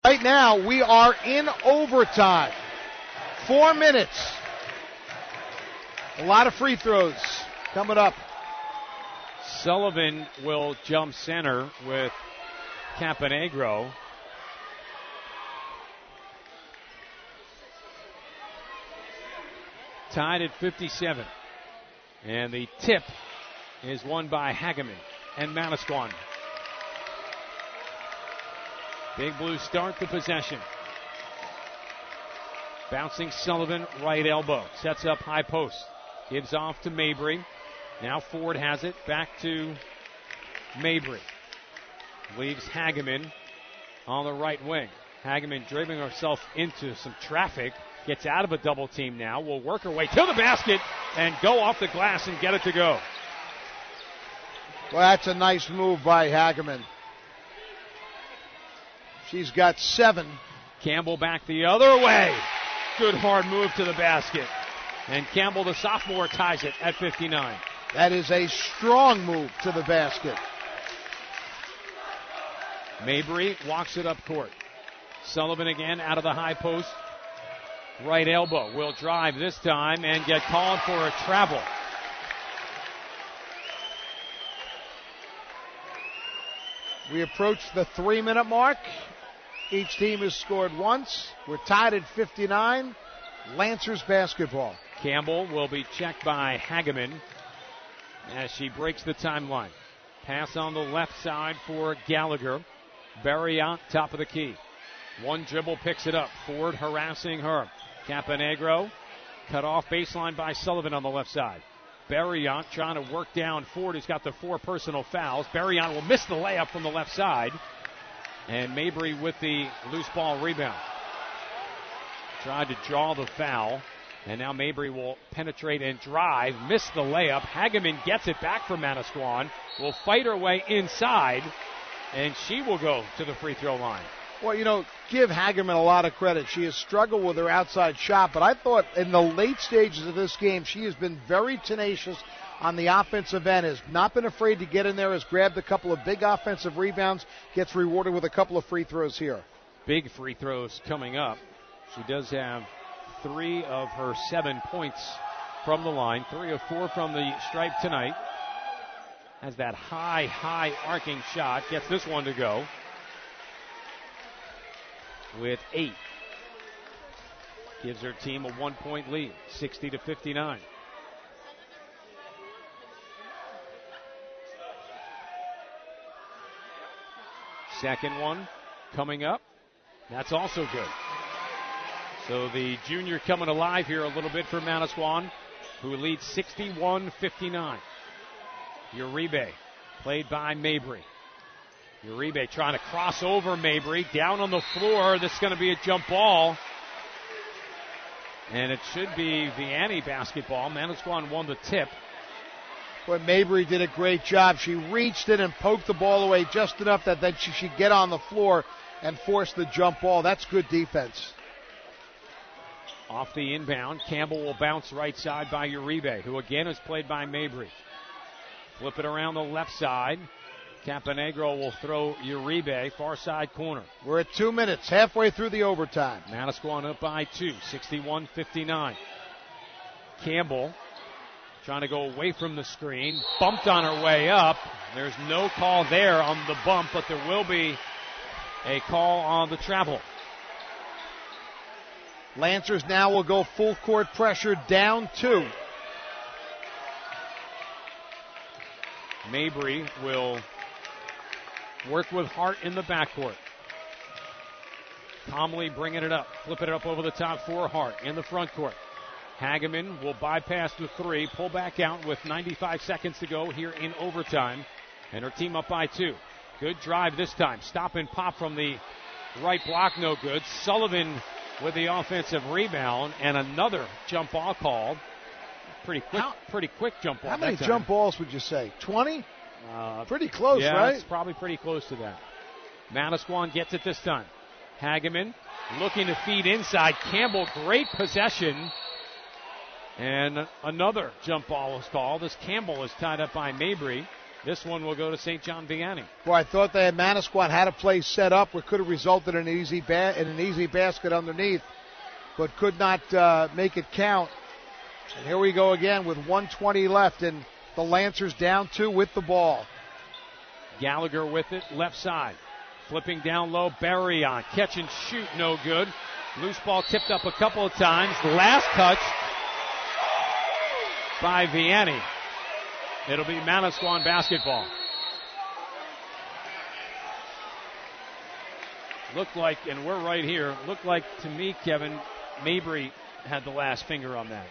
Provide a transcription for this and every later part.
Right now, we are in overtime. 4 minutes. A lot of free throws coming up. Sullivan will jump center with Campanegro. Tied at 57. And the tip is won by Hageman and Manasquan. Big Blue start the possession. Bouncing Sullivan, right elbow. Sets up high post. Gives off to Mabry. Now Ford has it. Back to Mabry. Leaves Hageman on the right wing. Hageman dribbling herself into some traffic. Gets out of a double team now. Will work her way to the basket and go off the glass and get it to go. Well, that's a nice move by Hageman. She's got 7. Campbell back the other way. Good hard move to the basket. And Campbell, the sophomore, ties it at 59. That is a strong move to the basket. Mabry walks it up court. Sullivan again out of the high post. Right elbow. Will drive this time and get called for a travel. We approach the 3-minute mark. Each team has scored once. We're tied at 59. Lancers basketball. Campbell will be checked by Hageman as she breaks the timeline. Pass on the left side for Gallagher. Barriant, top of the key. One dribble, picks it up. Ford harassing her. Campanegro cut off baseline by Sullivan on the left side. Barriant trying to work down Ford, who's got the 4 personal fouls. Barriant will miss the layup from the left side. And Mabry with the loose ball rebound. Tried to draw the foul. And now Mabry will penetrate and drive. Miss the layup. Hageman gets it back from Manasquan. Will fight her way inside. And she will go to the free throw line. Well, give Hageman a lot of credit. She has struggled with her outside shot, but I thought in the late stages of this game, she has been very tenacious on the offensive end, has not been afraid to get in there, has grabbed a couple of big offensive rebounds, gets rewarded with a couple of free throws here. Big free throws coming up. She does have 3 of her 7 points from the line, 3 of 4 from the stripe tonight. Has that high arcing shot, gets this one to go with 8. Gives her team a 1-point lead, 60-59. Second one coming up. That's also good. So the junior coming alive here a little bit for Manasquan, who leads 61-59. Uribe, played by Mabry. Uribe trying to cross over Mabry. Down on the floor. This is going to be a jump ball. And it should be Vianney basketball. Manasquan won the tip. But Mabry did a great job. She reached in and poked the ball away just enough that then she should get on the floor and force the jump ball. That's good defense. Off the inbound, Campbell will bounce right side by Uribe, who again is played by Mabry. Flip it around the left side. Campanegro will throw Uribe, far side corner. We're at 2 minutes, halfway through the overtime. Manasquan up by 2, 61-59. Campbell trying to go away from the screen. Bumped on her way up. There's no call there on the bump, but there will be a call on the travel. Lancers now will go full court pressure, down 2. Mabry will work with Hart in the backcourt. Comley bringing it up, flipping it up over the top for Hart in the front court. Hageman will bypass the 3, pull back out with 95 seconds to go here in overtime, and her team up by 2. Good drive this time. Stop and pop from the right block, no good. Sullivan with the offensive rebound, and another jump ball called. Pretty quick jump ball. How many jump balls would you say? 20? Pretty close, yeah, right? It's probably pretty close to that. Manasquan gets it this time. Hageman looking to feed inside. Campbell, great possession. And another jump ball is called as Campbell is tied up by Mabry. This one will go to St. John Vianney. Boy, I thought they had Manasquan had a play set up what could have resulted in an easy basket underneath, but could not make it count. And here we go again with 1:20 left, and the Lancers down 2 with the ball. Gallagher with it, left side. Flipping down low, Barry on. Catch and shoot, no good. Loose ball tipped up a couple of times. Last touch by Vianney. It'll be Manasquan basketball. Looked like, and we're right here, looked like to me, Kevin, Mabry had the last finger on that.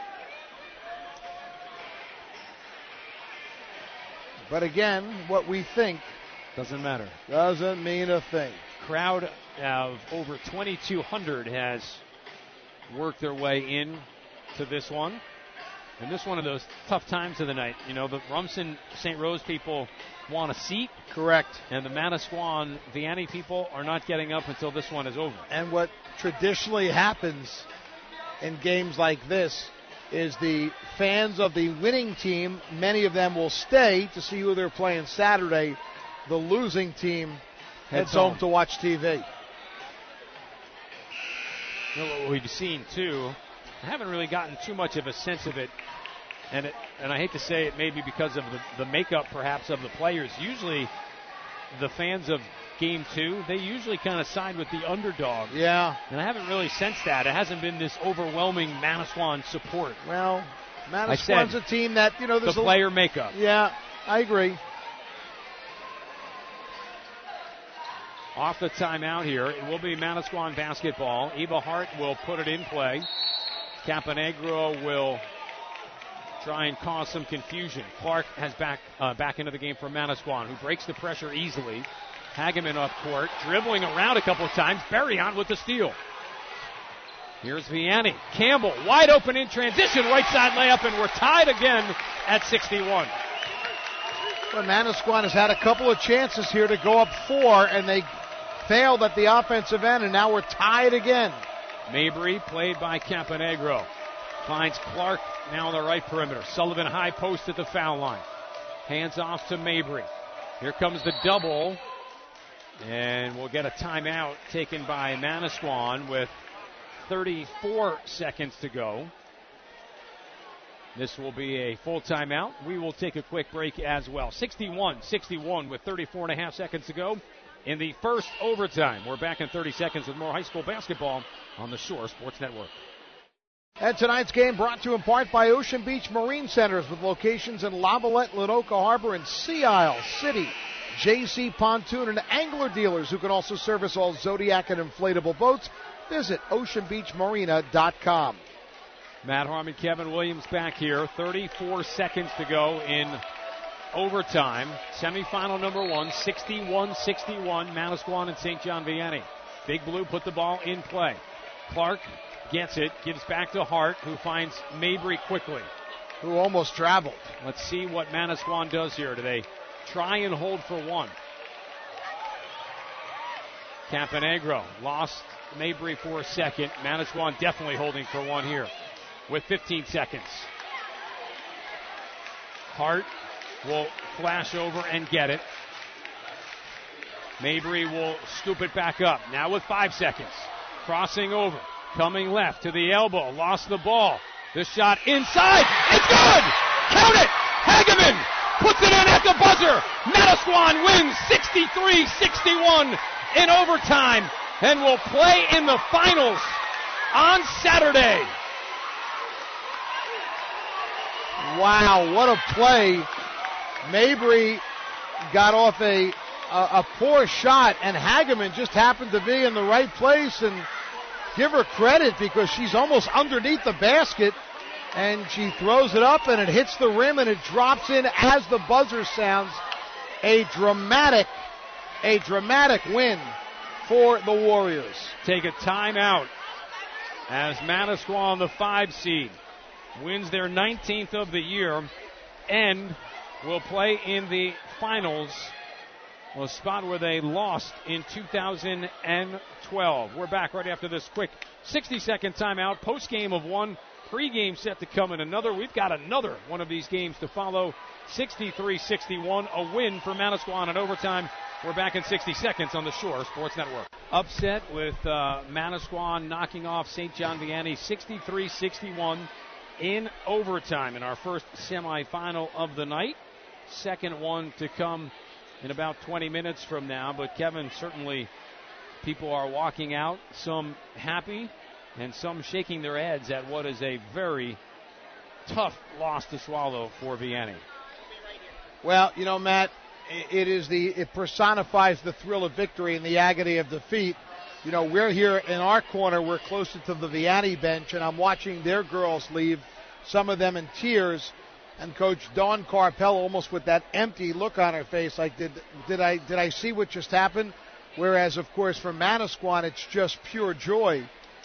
But again, what we think doesn't matter. Doesn't mean a thing. Crowd of over 2,200 has worked their way in to this one. And this is one of those tough times of the night. You know, the Rumson St. Rose people want a seat. Correct. And the Manasquan Vianney people are not getting up until this one is over. And what traditionally happens in games like this is the fans of the winning team, many of them will stay to see who they're playing Saturday. The losing team heads home to watch TV. You know what we've seen, too, I haven't really gotten too much of a sense of it, and I hate to say it, maybe because of the makeup, perhaps, of the players. Usually, the fans of Game 2, they usually kind of side with the underdog. Yeah. And I haven't really sensed that. It hasn't been this overwhelming Manasquan support. Well, Manasquan's a team that, you know, there's the player makeup. Yeah, I agree. Off the timeout here, it will be Manasquan basketball. Eva Hart will put it in play. Camponegro will try and cause some confusion. Clark has back into the game for Manasquan, who breaks the pressure easily. Hageman off court, dribbling around a couple of times. Berryon with the steal. Here's Vianney. Campbell, wide open in transition, right side layup, and we're tied again at 61. Well, Manasquan has had a couple of chances here to go up 4, and they failed at the offensive end, and now we're tied again. Mabry, played by Camponegro, finds Clark now on the right perimeter. Sullivan high post at the foul line. Hands off to Mabry. Here comes the double, and we'll get a timeout taken by Manasquan with 34 seconds to go. This will be a full timeout. We will take a quick break as well. 61-61 with 34 and a half seconds to go in the first overtime. We're back in 30 seconds with more high school basketball on the Shore Sports Network. And tonight's game brought to you in part by Ocean Beach Marine Centers with locations in Lavallette, Lenoka Harbor, and Sea Isle City. JC Pontoon and angler dealers who can also service all Zodiac and inflatable boats. Visit oceanbeachmarina.com. Matt Harmon, Kevin Williams back here. 34 seconds to go in overtime. Semifinal number 1, 61-61, Manasquan and St. John Vianney. Big Blue put the ball in play. Clark gets it, gives back to Hart, who finds Mabry quickly. Who almost traveled. Let's see what Manasquan does here. Do they try and hold for one? Camponegro lost Mabry for a second. Manasquan definitely holding for one here with 15 seconds. Hart will flash over and get it. Mabry will scoop it back up. Now with 5 seconds. Crossing over. Coming left to the elbow. Lost the ball. The shot inside. It's good! Count it! Hageman puts it in at the buzzer. Manasquan wins 63-61 in overtime and will play in the finals on Saturday. Wow, what a play. Mabry got off a poor shot, and Hageman just happened to be in the right place, and give her credit because she's almost underneath the basket, and she throws it up, and it hits the rim, and it drops in as the buzzer sounds. A dramatic win for the Warriors. Take a timeout as Manasquan, the 5 seed, wins their 19th of the year and will play in the finals, a spot where they lost in 2012. We're back right after this quick 60-second timeout, post-game of one pregame set to come in another. We've got another one of these games to follow. 63-61, a win for Manasquan in overtime. We're back in 60 seconds on the Shore Sports Network. Upset with Manasquan knocking off St. John Vianney 63-61 in overtime in our first semifinal of the night. Second one to come in about 20 minutes from now. But Kevin, certainly people are walking out, some happy and some shaking their heads at what is a very tough loss to swallow for Vianney. Well, you know, Matt, it personifies the thrill of victory and the agony of defeat. You know, we're here in our corner, we're closer to the Vianney bench, and I'm watching their girls leave, some of them in tears, and Coach Dawn Carpel almost with that empty look on her face, like did I see what just happened? Whereas, of course, for Manasquan, it's just pure joy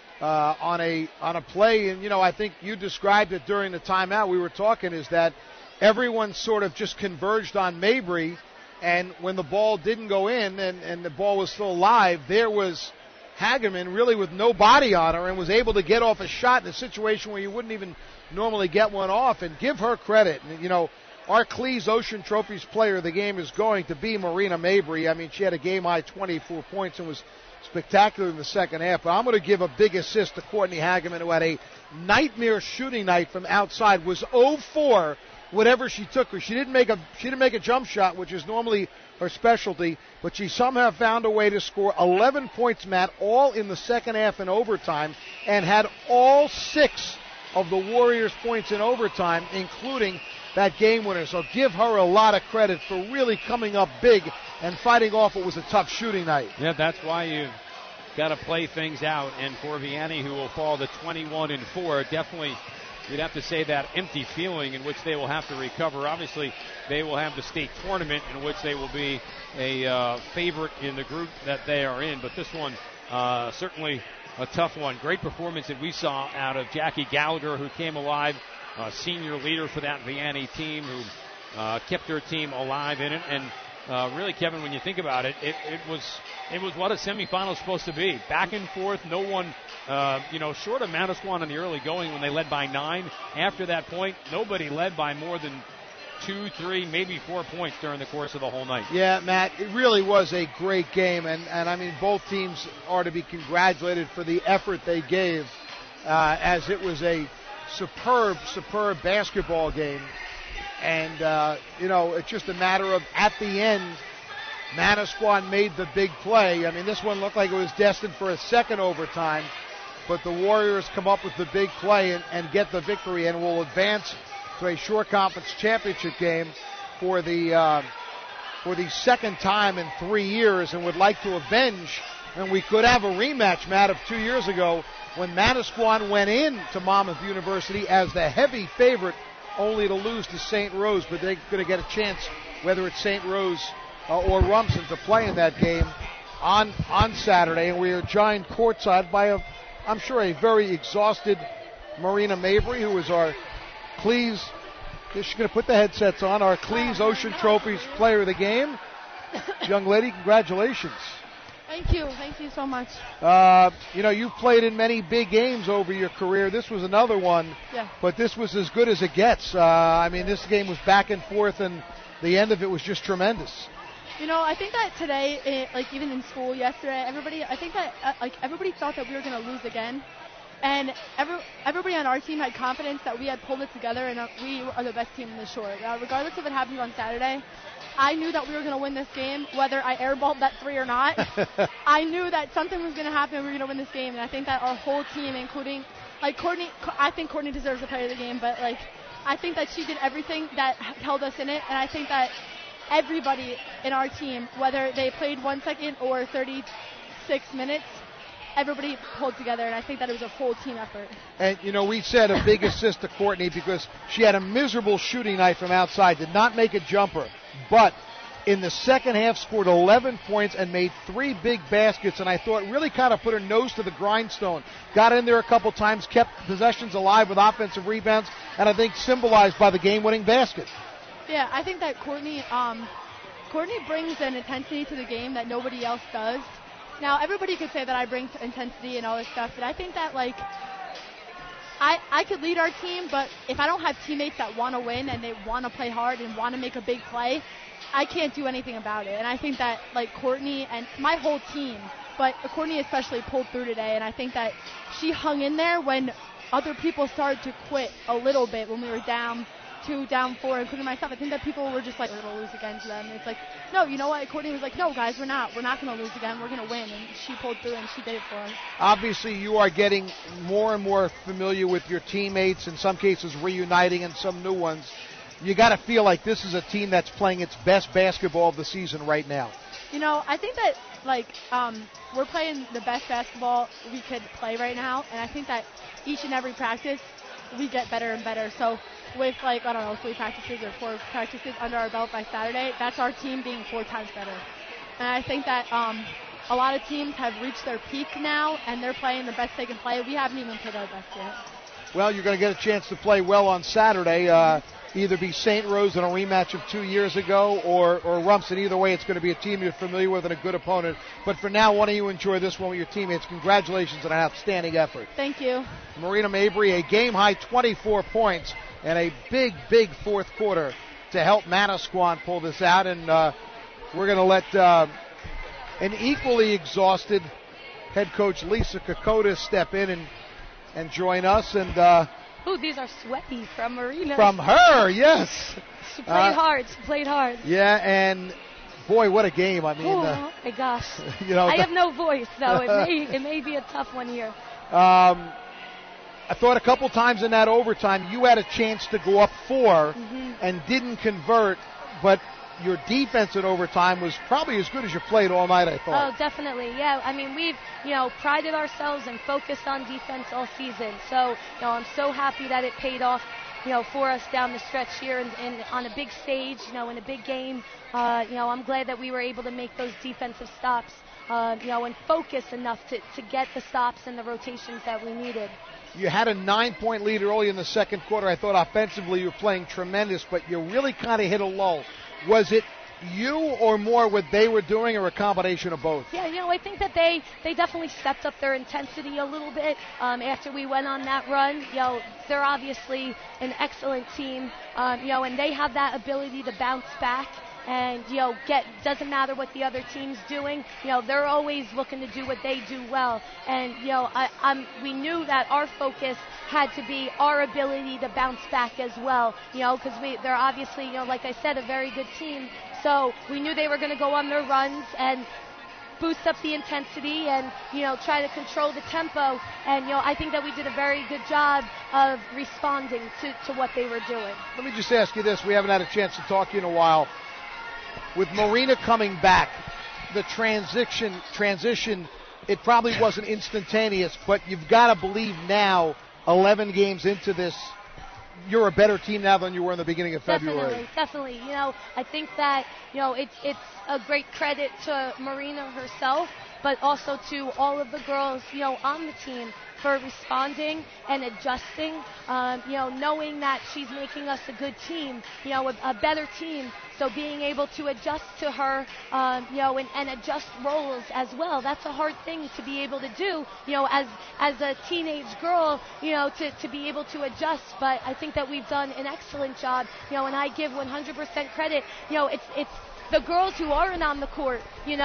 on a play. And you know, I think you described it during the timeout. We were talking is that everyone sort of just converged on Mabry, and when the ball didn't go in and the ball was still alive, there was Hageman really with no body on her and was able to get off a shot in a situation where you wouldn't even normally get one off. And give her credit. And, you know, our Cleese Ocean Trophies player of the game is going to be Marina Mabry. I mean, she had a game-high 24 points and was spectacular in the second half. But I'm going to give a big assist to Courtney Hageman, who had a nightmare shooting night from outside, was 0-4 whatever she took her. She didn't make a jump shot, which is normally her specialty, but she somehow found a way to score 11 points, Matt, all in the second half in overtime, and had all 6 of the Warriors' points in overtime, including that game winner. So give her a lot of credit for really coming up big and fighting off what was a tough shooting night. Yeah, that's why you've got to play things out. And for Vianney, who will fall to 21-4, definitely you'd have to say that empty feeling in which they will have to recover. Obviously, they will have the state tournament in which they will be a favorite in the group that they are in. But this one, certainly a tough one. Great performance that we saw out of Jackie Gallagher, who came alive, senior leader for that Vianney team, who kept their team alive in it. And really, Kevin, when you think about it, it was what a semifinal is supposed to be. Back and forth, no one, short of Manasquan in the early going when they led by 9. After that point, nobody led by more than 2, 3, maybe 4 points during the course of the whole night. Yeah, Matt, it really was a great game, and I mean, both teams are to be congratulated for the effort they gave, as it was a superb basketball game. And, it's just a matter of, at the end, Manasquan made the big play. I mean, this one looked like it was destined for a second overtime, but the Warriors come up with the big play and get the victory and will advance to a Shore Conference championship game for the second time in 3 years, and would like to avenge. And we could have a rematch, Matt, of 2 years ago when Manasquan went in to Monmouth University as the heavy favorite, only to lose to St. Rose. But they're going to get a chance, whether it's St. Rose or Rumson, to play in that game on Saturday. And we are joined courtside by I'm sure a very exhausted Marina Mabry, who is our Cleese, she's going to put the headsets on, our Cleese Ocean Trophies player of the game. Young lady, congratulations. Thank you so much. You've played in many big games over your career. This was another one, yeah. But this was as good as it gets. This game was back and forth, and the end of it was just tremendous. I think that today, even in school yesterday, everybody thought that we were going to lose again. And everybody on our team had confidence that we had pulled it together and we are the best team in the Shore. Regardless of what happened on Saturday, I knew that we were going to win this game, whether I airballed that 3 or not. I knew that something was going to happen and we were going to win this game. And I think that our whole team, including Courtney, I think Courtney deserves the player of the game, but I think that she did everything that held us in it. And I think that everybody in our team, whether they played 1 second or 36 minutes, everybody pulled together, and I think that it was a full team effort. And, we said a big assist to Courtney because she had a miserable shooting night from outside, did not make a jumper, but in the second half scored 11 points and made 3 big baskets, and I thought really kind of put her nose to the grindstone. Got in there a couple times, kept possessions alive with offensive rebounds, and I think symbolized by the game-winning basket. Yeah, I think that Courtney brings an intensity to the game that nobody else does. Now, everybody could say that I bring intensity and all this stuff, but I think that, I could lead our team, but if I don't have teammates that want to win and they want to play hard and want to make a big play, I can't do anything about it. And I think that, like, Courtney and my whole team, but Courtney especially pulled through today, and I think that she hung in there when other people started to quit a little bit when we were down 2, down 4, including myself. I think that people were just like, we're going to lose again to them. And it's like, no, you know what? Courtney was like, no, guys, we're not going to lose again. We're going to win. And she pulled through, and she did it for us. Obviously, you are getting more and more familiar with your teammates, in some cases reuniting and some new ones. You got to feel like this is a team that's playing its best basketball of the season right now. You know, I think that, like, we're playing the best basketball we could play right now, and I think that each and every practice we get better and better. So with, like, I don't know, 3 practices or 4 practices under our belt by Saturday, that's our team being 4 times better. And I think that a lot of teams have reached their peak now, and they're playing the best they can play. We haven't even played our best yet. Well, you're going to get a chance to play well on Saturday. Either be St. Rose in a rematch of 2 years ago or Rumson. Either way, it's going to be a team you're familiar with and a good opponent. But for now, why don't you enjoy this one with your teammates? Congratulations on an outstanding effort. Thank you. Marina Mabry, a game-high 24 points and a big, big fourth quarter to help Manasquan pull this out. And we're going to let an equally exhausted head coach Lisa Kokotis step in and join us. And ooh, these are sweaty from Marina. From her, yes. She played hard. She played hard. Yeah, and boy, what a game. I mean, oh my gosh. You know, I have no voice, though. It may be a tough one here. I thought a couple times in that overtime you had a chance to go up 4 and didn't convert, but your defense in overtime was probably as good as you played all night, I thought. Oh, definitely. Yeah, I mean, we've, prided ourselves and focused on defense all season. So, I'm so happy that it paid off, for us down the stretch here and on a big stage, in a big game. I'm glad that we were able to make those defensive stops, and focus enough to get the stops and the rotations that we needed. You had a 9-point lead early in the second quarter. I thought offensively you were playing tremendous, but you really kind of hit a lull. Was it you or more what they were doing, or a combination of both? Yeah, I think that they definitely stepped up their intensity a little bit after we went on that run. They're obviously an excellent team, and they have that ability to bounce back. And, doesn't matter what the other team's doing, they're always looking to do what they do well. And, we knew that our focus had to be our ability to bounce back as well, because they're obviously, like I said, a very good team. So we knew they were going to go on their runs and boost up the intensity and, try to control the tempo. And, I think that we did a very good job of responding to what they were doing. Let me just ask you this. We haven't had a chance to talk to you in a while. With Marina coming back, the transition, it probably wasn't instantaneous, but you've got to believe now, 11 games into this, you're a better team now than you were in the beginning of February. Definitely. I think that, it's a great credit to Marina herself, but also to all of the girls, on the team for responding and adjusting, knowing that she's making us a good team, a better team. So being able to adjust to her, and adjust roles as well. That's a hard thing to be able to do, as a teenage girl, to be able to adjust. But I think that we've done an excellent job, and I give 100% credit. It's the girls who aren't on the court, who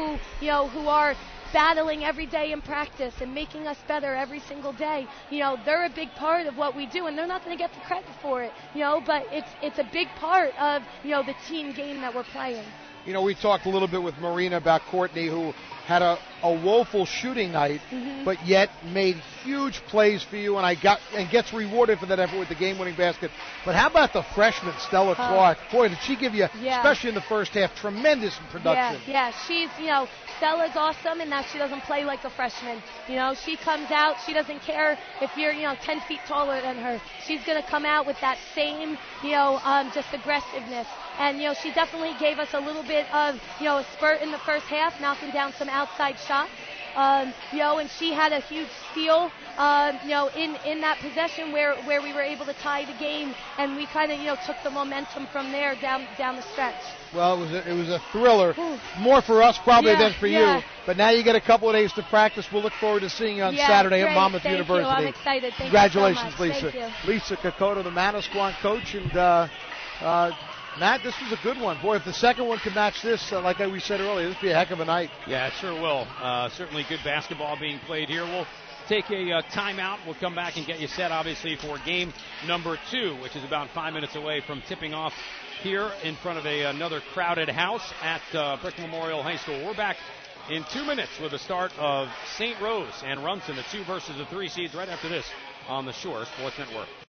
are battling every day in practice and making us better every single day. They're a big part of what we do, and they're not going to get the credit for it, but it's a big part of, the team game that we're playing. We talked a little bit with Marina about Courtney, who had a woeful shooting night, but yet made huge plays for you, and gets rewarded for that effort with the game-winning basket. But how about the freshman, Stella Clark? Boy, did she give you, especially in the first half, tremendous production. Yeah, she's, Stella's awesome in that she doesn't play like a freshman. She comes out, she doesn't care if you're, 10 feet taller than her. She's going to come out with that same, just aggressiveness. And, she definitely gave us a little bit of, a spurt in the first half, knocking down some outside shots. And she had a huge steal, in that possession where we were able to tie the game, and we kind of, took the momentum from there down the stretch. Well, it was a thriller, more for us probably than for you. But now you get a couple of days to practice. We'll look forward to seeing you on Saturday at Monmouth University. I'm excited. Congratulations, you so much. Lisa. Lisa Kokoto, the Manasquan coach, and Matt, this was a good one. Boy, if the second one can match this, like we said earlier, this would be a heck of a night. Yeah, it sure will. Certainly good basketball being played here. We'll take a timeout. We'll come back and get you set, obviously, for game number 2, which is about 5 minutes away from tipping off here in front of another crowded house at Brick Memorial High School. We're back in 2 minutes with the start of St. Rose and Rumson, the 2 versus the 3 seeds, right after this on the Shore Sports Network.